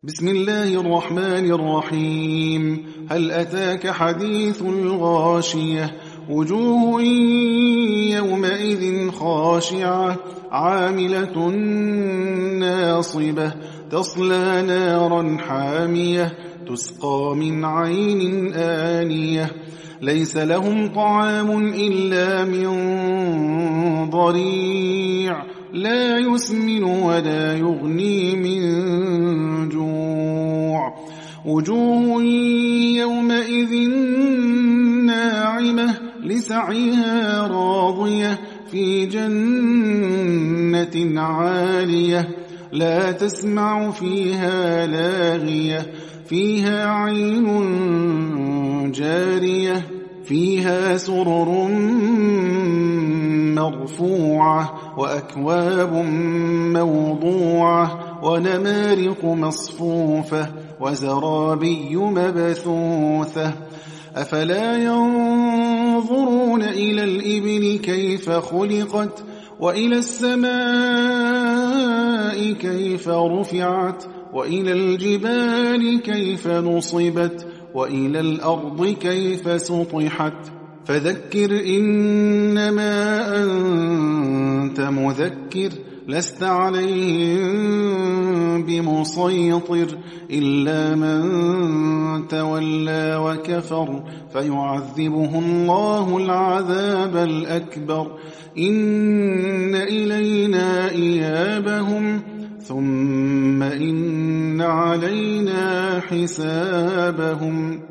بسم الله الرحمن الرحيم. هل أتاك حديث الغاشية؟ وجوه يومئذ خاشعة عاملة ناصبة تصلى نارا حامية تسقى من عين آنية ليس لهم طعام إلا من ضريع لا يسمن ولا يغني من جوع. وجوه يومئذ ناعمة لسعيها راضية في جنة عالية لا تسمع فيها لاغية فيها عين جارية فيها سرر مرفوعة وأكواب موضوعة ونمارق مصفوفة وزرابي مبثوثة أفلا ينظرون إلى الإبل كيف خلقت وإلى السماء كيف رفعت وإلى الجبال كيف نصبت وإلى الأرض كيف سطحت فذكر إنما أنت مذكر لست عليهم بمسيطر إلا من تولى وكفر فيعذبه الله العذاب الأكبر إن إلينا إيابهم ثم إن علينا حسابهم.